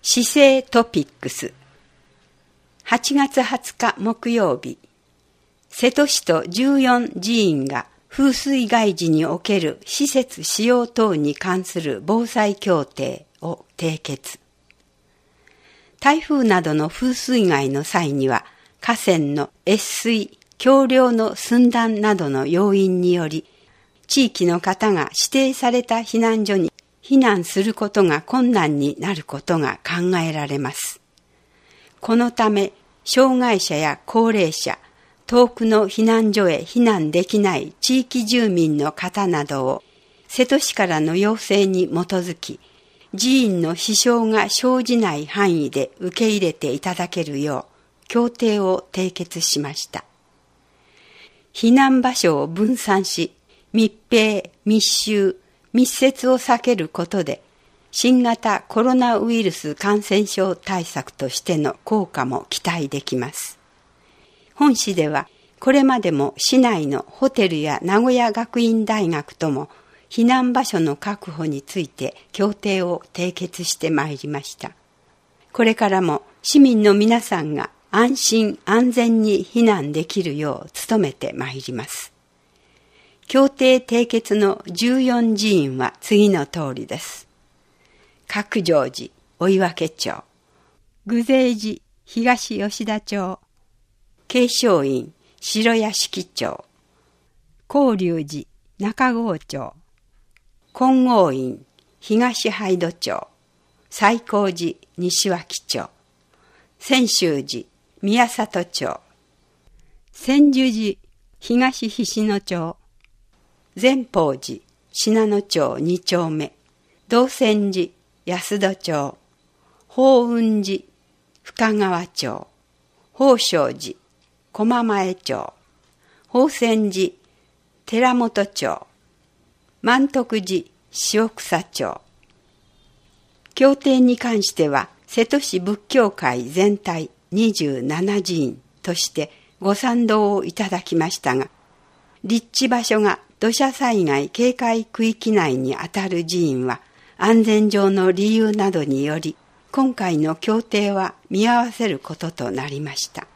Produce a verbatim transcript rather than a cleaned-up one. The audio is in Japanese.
市政トピックス。はちがつはつか木曜日、瀬戸市とじゅうよん寺院が風水害時における施設使用等に関する防災協定を締結。台風などの風水害の際には、河川の越水、橋梁の寸断などの要因により、地域の方が指定された避難所に避難することが困難になることが考えられます。このため、障害者や高齢者、遠くの避難所へ避難できない地域住民の方などを、瀬戸市からの要請に基づき、寺院の支障が生じない範囲で受け入れていただけるよう、協定を締結しました。避難場所を分散し、密閉、密集、密接を避けることで、新型コロナウイルス感染症対策としての効果も期待できます。本市では、これまでも市内のホテルや名古屋学院大学とも避難場所の確保について協定を締結してまいりました。これからも市民の皆さんが安心安全に避難できるよう努めてまいります。協定締結のじゅうよん寺院は次の通りです。角成寺、追分町、具勢寺、東吉田町、慶祥院、城屋敷町、広隆寺、中郷町、金剛院、東杯戸町、西光寺、西脇町、泉州寺、宮里町、千住寺、東菱野町、善宝寺、信濃町二丁目、道泉寺、安戸町、法雲寺、深川町、宝生寺、駒前町、宝泉寺、寺本町、万徳寺、塩草町。協定に関しては、瀬戸市仏教会全体にじゅうなな寺院としてご賛同をいただきましたが、立地場所が土砂災害警戒区域内にあたる寺院は、安全上の理由などにより、今回の協定は見合わせることとなりました。